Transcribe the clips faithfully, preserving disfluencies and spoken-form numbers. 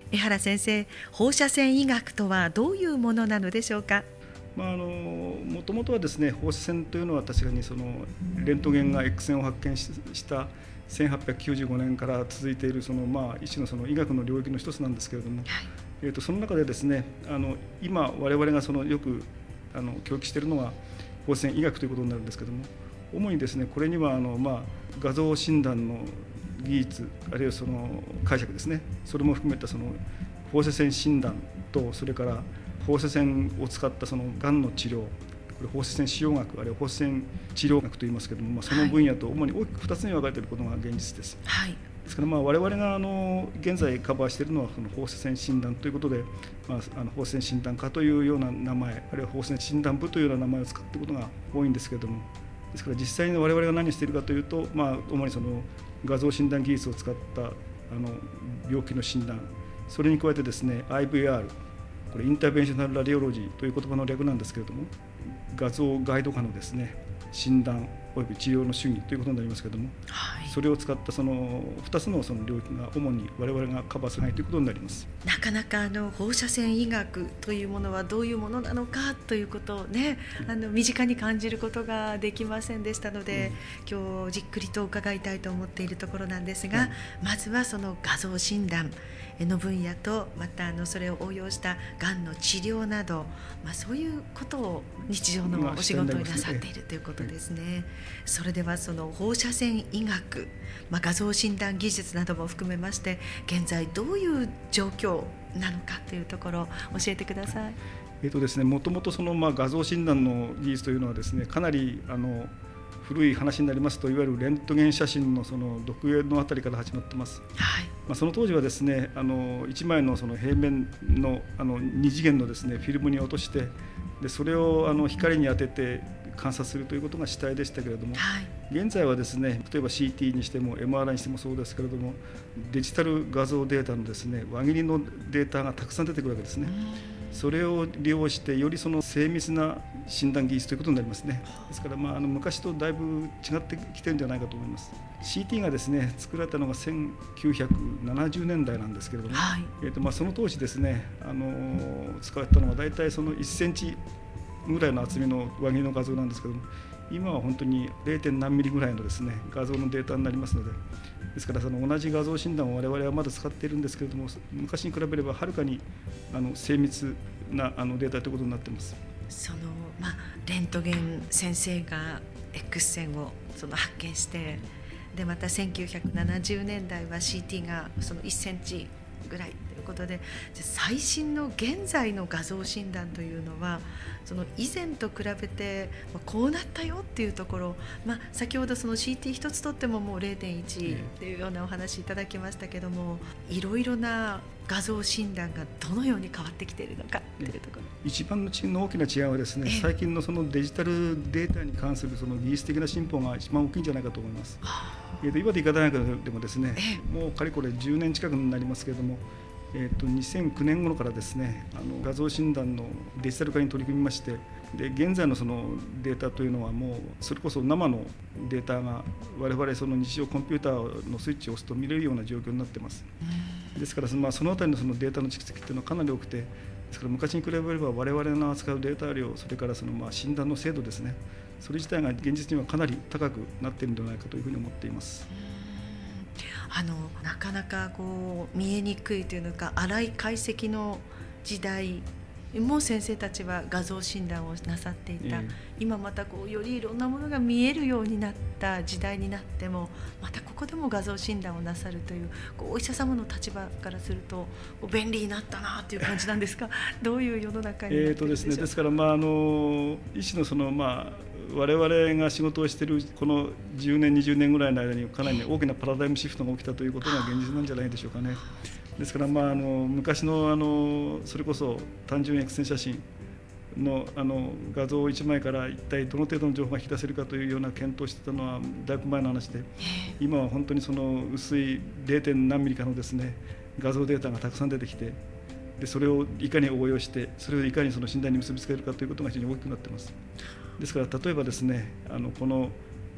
江原先生、放射線医学とはどういうものなのでしょうか。 まあ、あのもともとはですね、放射線というのは確かにそのレントゲンが X 線を発見したせんはっぴゃくきゅうじゅうごねんから続いているその、まあ、一種のその医学の領域の一つなんですけれども、はい、えーとその中でですね、あの今我々がそのよくあの狂気しているのは放射線医学ということになるんですけれども、主にですね、これにはあの、まあ、画像診断の技術あるいはその解釈ですね、それも含めたその放射線診断と、それから放射線を使ったそのがんの治療、これ放射線腫瘍学あるいは放射線治療学といいますけれども、まあ、その分野と主に大きくふたつに分かれていることが現実です。はい、ですからまあ我々があの現在カバーしているのはその放射線診断ということで、まあ、あの放射線診断科というような名前あるいは放射線診断部というような名前を使っていることが多いんですけれども、ですから実際に我々が何をしているかというと、まあ、主にその画像診断技術を使ったあの病気の診断、それに加えてですね アイブイアール、 これインターベンショナルラディオロジーという言葉の略なんですけれども、画像ガイド下のですね診断および治療の手技ということになりますけれども、はい、それを使ったそのふたつのその領域が主に我々がカバーする範囲ということになります。 なかなかあの放射線医学というものはどういうものなのかということをね、あの身近に感じることができませんでしたので、うん、今日じっくりと伺いたいと思っているところなんですが、うん、まずはその画像診断の分野と、またあのそれを応用したがんの治療など、まあ、そういうことを日常のお仕事になさっているということですね。それではその放射線医学、まあ、画像診断技術なども含めまして現在どういう状況なのかというところを教えてください。 えーとですね、もともとそのまあ画像診断の技術というのはですね、かなりあの古い話になりますと、いわゆるレントゲン写真のその読影のあたりから始まってます。はい、まあ、その当時はですね、あのいちまいのその平面のあのに次元のですねフィルムに落として、でそれをあの光に当てて観察するということが主体でしたけれども、はい、現在はですね、例えば シーティー にしても エムアールアイ にしてもそうですけれども、デジタル画像データのですね輪切りのデータがたくさん出てくるわけですね。それを利用してよりその精密な診断技術ということになりますね。ですから、まあ、あの昔とだいぶ違ってきてるんじゃないかと思います。 シーティー がですね作られたのがせんきゅうひゃくななじゅうねんだいなんですけれども、はい、えーとまあ、その当時ですね、あの使われたのはだいたいそのいっセンチぐらいの厚みの輪切りの画像なんですけども、今は本当に ゼロ. 何ミリぐらいのですね画像のデータになりますので、ですからその同じ画像診断を我々はまだ使っているんですけれども、昔に比べればはるかにあの精密なあのデータということになっています。 その、まあ、レントゲン先生が X 線をその発見して、でまたせんきゅうひゃくななじゅうねんだいは シーティー がそのいっセンチぐらいということで、最新の現在の画像診断というのはその以前と比べてこうなったよっていうところ、まあ、先ほどその シーティー 一つとってももう ゼロてんいち っていうようなお話いただきましたけども、いろいろな画像診断がどのように変わってきているのかっていうところ、 一番の大きな違いはですね、最近のそのデジタルデータに関するその技術的な進歩が一番大きいんじゃないかと思います。えー、と岩手医科大学でもですね、もうかれこれじゅうねん近くになりますけれども、えー、とにせんきゅうねん頃からですね、あの画像診断のデジタル化に取り組みまして、で現在のそのデータというのはもうそれこそ生のデータが我々その日常コンピューターのスイッチを押すと見れるような状況になっています。ですから、まあ、そのあたりのそのデータの蓄積というのはかなり多くて、ですから昔に比べれば我々の扱うデータ量、それからそのまあ診断の精度ですね、それ自体が現実にはかなり高くなっているのではないかというふうに思っています。 あのなかなかこう見えにくいというのか、粗い解析の時代も先生たちは画像診断をなさっていた、えー、今またこうよりいろんなものが見えるようになった時代になっても、またここでも画像診断をなさるという、こうお医者様の立場からすると便利になったなという感じなんですかどういう世の中になっているんでしょうか。えーとですね、 ですから、まあ、あの医師のその、まあ、我々が仕事をしているこのじゅうねんにじゅうねんぐらいの間にかなり、ね、大きなパラダイムシフトが起きたということが現実なんじゃないでしょうかね。ですから、まあ、あの昔 の, あのそれこそ単純 X 線写真 の, あの画像いちまいから一体どの程度の情報が引き出せるかというような検討をしていたのはだいぶ前の話で、今は本当にその薄い ゼロ. 何ミリかのですね画像データがたくさん出てきて、でそれをいかに応用してそれをいかにその診断に結びつけるかということが非常に大きくなっています。ですから例えばですね、あのこの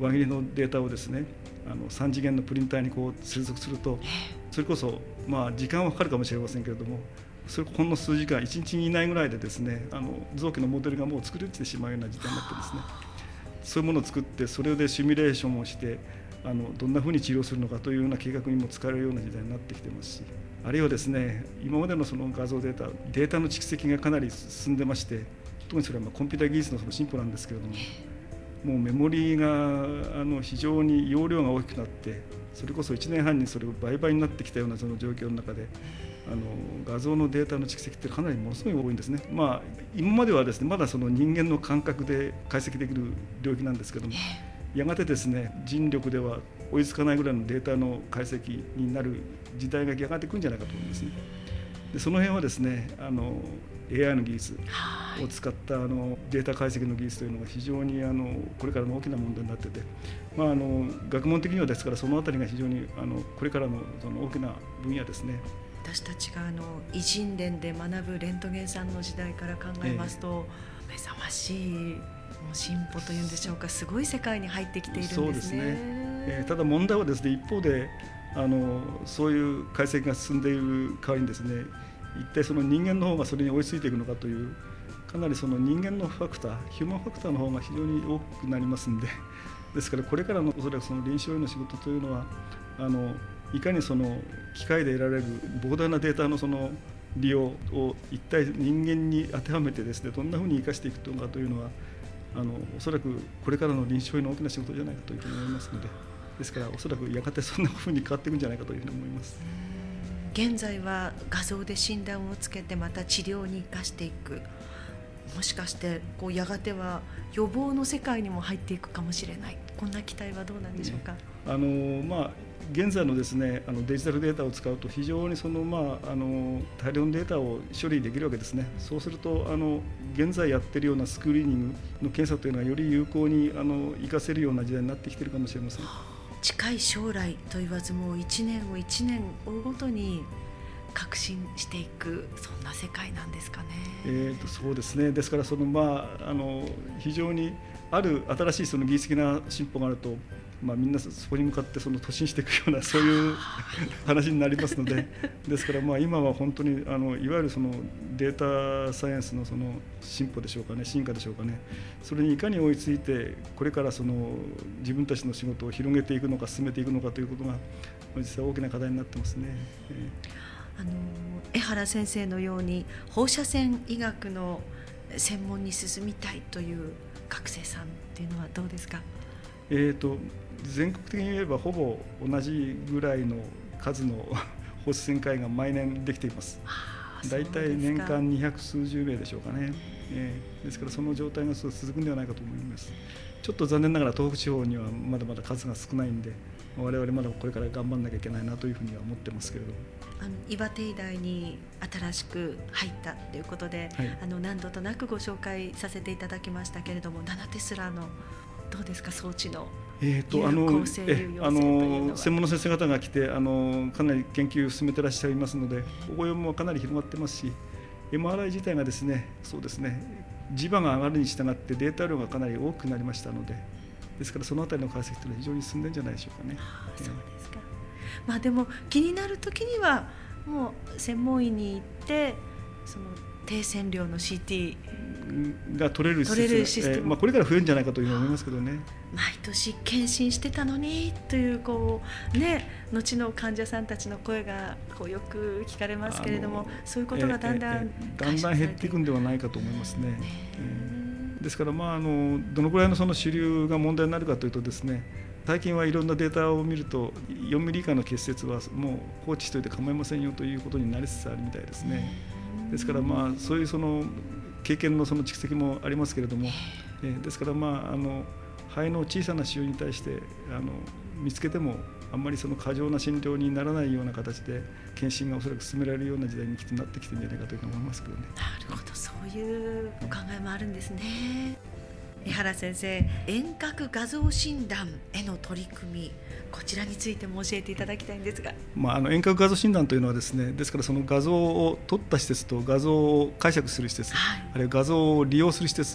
輪切りのデータをですねあのさん次元のプリンターにこう接続すると、それこそまあ時間はかかるかもしれませんけれども、それほんの数時間いちにち以内ぐらいでですねあの臓器のモデルがもう作れてしまうような時代になってですね、そういうものを作ってそれでシミュレーションをしてあのどんなふうに治療するのかというような計画にも使えるような時代になってきてますし、あるいはですね今までのその画像データデータの蓄積がかなり進んでまして、特にそれはまあコンピューター技術のその進歩なんですけれども、もうメモリーがあの非常に容量が大きくなって、それこそいちねんはんにそれを倍々になってきたようなその状況の中で、あの画像のデータの蓄積ってかなりものすごい多いんですね。まあ今まではですねまだその人間の感覚で解析できる領域なんですけども、やがてですね人力では追いつかないぐらいのデータの解析になる時代がやがて来るんじゃないかと思うんですね。でその辺はですねあの エーアイ の技術を使ったあのデータ解析の技術というのが非常にあのこれからの大きな問題になってて、まあ、あの学問的にはですからそのあたりが非常にあのこれからのその大きな分野ですね。 私たちがあの偉人伝で学ぶレントゲンさんの時代から考えますと、えー、目覚ましいもう進歩というんでしょうか、すごい世界に入ってきているんですね。 そうですね、えー、ただ問題はですね一方であのそういう解析が進んでいる代わりにですね、一体その人間の方がそれに追いついていくのかという、かなりその人間のファクターヒューマンファクターの方が非常に多くなりますんで、ですからこれからのおそらくその臨床医の仕事というのはあのいかにその機械で得られる膨大なデータのその利用を一体人間に当てはめてですねどんなふうに生かしていくのかというのはあのおそらくこれからの臨床医の大きな仕事じゃないかというふうに思いますので、ですからおそらくやがてそんなふうに変わっていくんじゃないかというふうに思います。 現在は画像で診断をつけてまた治療に生かしていく、もしかしてこうやがては予防の世界にも入っていくかもしれない、こんな期待はどうなんでしょうか。 あのまあ現在のですねあのデジタルデータを使うと非常にその、まあ、あの大量のデータを処理できるわけですね。そうするとあの現在やっているようなスクリーニングの検査というのはより有効にあの活かせるような時代になってきているかもしれません。 近い将来と言わずもういちねんをいちねん追うごとに革新していく、そんな世界なんですかね。 えー、とそうですね。ですからその、まあ、あの非常にある新しいその技術的な進歩があると、まあ、みんなそこに向かってその突進していくようなそういう話になりますので、ですからまあ今は本当にあのいわゆるそのデータサイエンスのその進歩でしょうかね、進化でしょうかね、それにいかに追いついてこれからその自分たちの仕事を広げていくのか進めていくのかということが実際大きな課題になってますね。えー、 あの江原先生のように放射線医学の専門に進みたいという学生さんっていうのはどうですか。 えーと全国的に言えばほぼ同じぐらいの数の放射線科医が毎年できています。だいたい年間にひゃくすうじゅうめいでしょうかね。えー、ですからその状態が続くんではないかと思います。ちょっと残念ながら東北地方にはまだまだ数が少ないんで、我々まだこれから頑張らなきゃいけないなというふうには思ってますけれども、 あの岩手医大に新しく入ったということで、はい、あの何度となくご紹介させていただきましたけれども、ナノテスラのどうですか、装置のえー、とあのえあの専門の先生方が来てあのかなり研究を進めていらっしゃいますので、応用もかなり広がってますし、 エムアールアイ 自体がですね、そうですね、磁場が上がるに従ってデータ量がかなり多くなりましたので、ですからそのあたりの解析というのは非常に進んでるんじゃないでしょうかね。 ああ、そうですか。まあ、でも気になるときにはもう専門医に行ってその低線量の シーティーが取れるシステム、 取れるシステム、 えーまあ、これから増えるんじゃないかというふうに思いますけどね。 毎年検診してたのにというこう、ね、後の患者さんたちの声がこうよく聞かれますけれども、そういうことがだんだん、えーえー、 だんだん減っていくんではないかと思いますね。えー、ですから、まあ、あのどのぐらいのその主流が問題になるかというとですね、最近はいろんなデータを見るとよんミリ以下の結節はもう放置しておいて構いませんよということになりつつあるみたいですね。ですから、まあ、そういうその経験のその蓄積もありますけれども、えー、ですから、まあ、あの肺の小さな腫瘍に対してあの見つけてもあんまりその過剰な診療にならないような形で検診がおそらく進められるような時代にきっとなってきてるんじゃないかというふうに思いますけどね。 なるほど、そういうお考えもあるんですね。江原先生、遠隔画像診断への取り組み、こちらについても教えていただきたいんですが。 まあ、あの遠隔画像診断というのはですね、ですからその画像を撮った施設と画像を解釈する施設、はい、あるいは画像を利用する施設、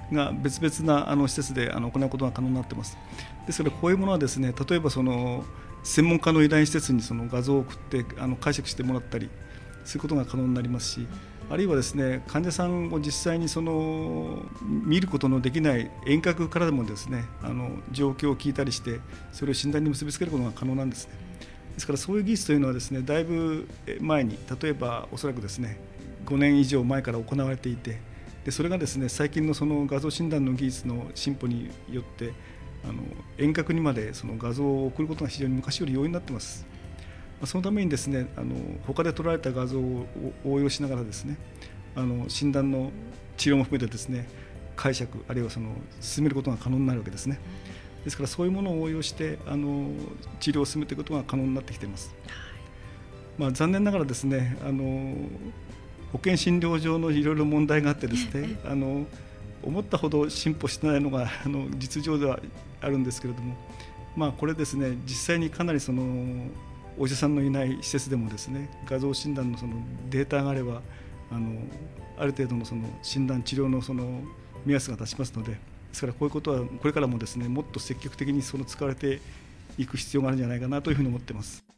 が別々なあの施設であの行うことが可能になっています。ですからこういうものはですね、例えばその専門家の依頼施設にその画像を送ってあの解釈してもらったりすることが可能になりますし、あるいはですね、患者さんを実際にその見ることのできない遠隔からでもですね、あの状況を聞いたりしてそれを診断に結びつけることが可能なんですね。ですからそういう技術というのはですね、だいぶ前に、例えばおそらくですねごねん以上前から行われていて、でそれがですね最近のその画像診断の技術の進歩によってあの遠隔にまでその画像を送ることが非常に昔より容易になっています。そのためにですね、あの他で撮られた画像を応用しながらですね、あの診断の治療も含めてですね解釈あるいはその進めることが可能になるわけですね。ですからそういうものを応用してあの治療を進めていくことが可能になってきています。まあ、残念ながらですね、あの保険診療上のいろいろ問題があってですね、あの思ったほど進歩してないのがあの実情ではあるんですけれども、まあ、これですね実際にかなりそのお医者さんのいない施設でもですね画像診断のそのデータがあればあのある程度のその診断治療のその目安が立ちますので、ですからこういうことはこれからもですねもっと積極的にその使われていく必要があるんじゃないかなというふうに思っています。